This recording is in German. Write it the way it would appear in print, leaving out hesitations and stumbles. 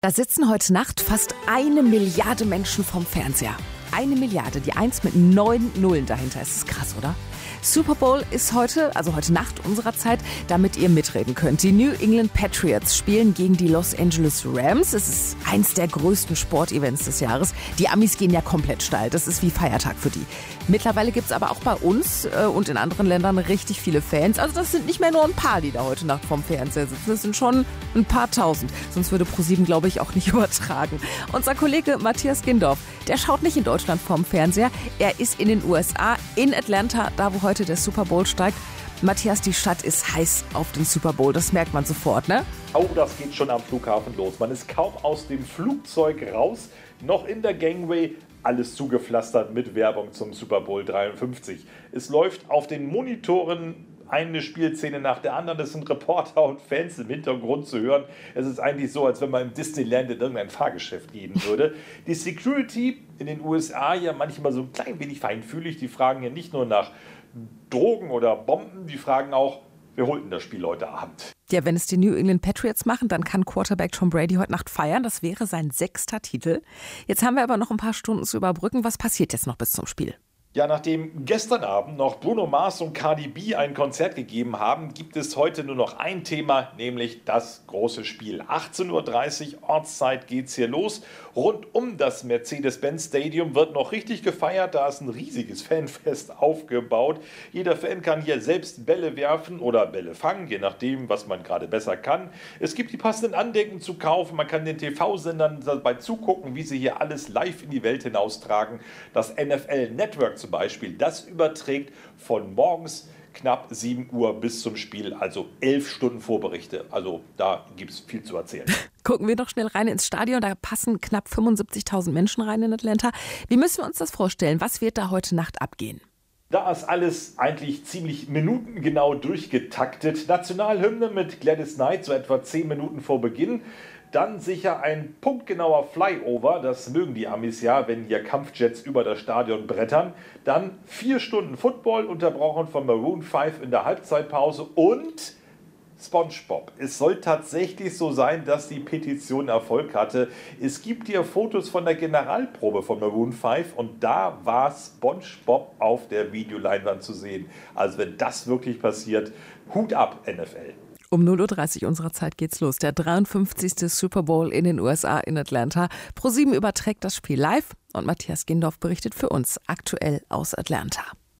Da sitzen heute Nacht fast 1 Milliarde Menschen vorm Fernseher. 1 Milliarde, die 1 mit 9 Nullen dahinter. Es ist krass, oder? Super Bowl ist heute, also heute Nacht unserer Zeit, damit ihr mitreden könnt. Die New England Patriots spielen gegen die Los Angeles Rams. Es ist eins der größten Sportevents des Jahres. Die Amis gehen ja komplett steil. Das ist wie Feiertag für die. Mittlerweile gibt es aber auch bei uns und in anderen Ländern richtig viele Fans. Also das sind nicht mehr nur ein paar, die da heute Nacht vorm Fernseher sitzen. Das sind schon ein paar tausend. Sonst würde ProSieben, glaube ich, auch nicht übertragen. Unser Kollege Matthias Gindorf, der schaut nicht in Deutschland vorm Fernseher. Er ist in den USA, in Atlanta, da wo heute der Super Bowl steigt. Matthias, die Stadt ist heiß auf den Super Bowl. Das merkt man sofort, ne? Oh, das geht schon am Flughafen los. Man ist kaum aus dem Flugzeug raus, noch in der Gangway. Alles zugepflastert mit Werbung zum Super Bowl 53. Es läuft auf den Monitoren eine Spielszene nach der anderen. Es sind Reporter und Fans im Hintergrund zu hören. Es ist eigentlich so, als wenn man im Disneyland in irgendein Fahrgeschäft gehen würde. Die Security in den USA ja manchmal so ein klein wenig feinfühlig. Die fragen ja nicht nur nach Drogen oder Bomben, die fragen auch, wer holt denn das Spiel heute Abend? Ja, wenn es die New England Patriots machen, dann kann Quarterback Tom Brady heute Nacht feiern. Das wäre sein 6. Titel. Jetzt haben wir aber noch ein paar Stunden zu überbrücken. Was passiert jetzt noch bis zum Spiel? Ja, nachdem gestern Abend noch Bruno Mars und Cardi B ein Konzert gegeben haben, gibt es heute nur noch ein Thema, nämlich das große Spiel. 18:30 Uhr Ortszeit geht's hier los. Rund um das Mercedes-Benz Stadium wird noch richtig gefeiert. Da ist ein riesiges Fanfest aufgebaut. Jeder Fan kann hier selbst Bälle werfen oder Bälle fangen, je nachdem, was man gerade besser kann. Es gibt die passenden Andenken zu kaufen. Man kann den TV-Sendern dabei zugucken, wie sie hier alles live in die Welt hinaustragen. Das NFL Network zum Beispiel, das überträgt von morgens knapp 7 Uhr bis zum Spiel, also 11 Stunden Vorberichte. Also da gibt es viel zu erzählen. Gucken wir noch schnell rein ins Stadion. Da passen knapp 75.000 Menschen rein in Atlanta. Wie müssen wir uns das vorstellen? Was wird da heute Nacht abgehen? Da ist alles eigentlich ziemlich minutengenau durchgetaktet. Nationalhymne mit Gladys Knight, so etwa 10 Minuten vor Beginn. Dann sicher ein punktgenauer Flyover, das mögen die Amis ja, wenn hier Kampfjets über das Stadion brettern. Dann 4 Stunden Football, unterbrochen von Maroon 5 in der Halbzeitpause und SpongeBob. Es soll tatsächlich so sein, dass die Petition Erfolg hatte. Es gibt hier Fotos von der Generalprobe von Maroon 5 und da war SpongeBob auf der Videoleinwand zu sehen. Also wenn das wirklich passiert, Hut ab, NFL. Um 0:30 Uhr unserer Zeit geht's los. Der 53. Super Bowl in den USA in Atlanta. ProSieben überträgt das Spiel live und Matthias Gindorf berichtet für uns aktuell aus Atlanta.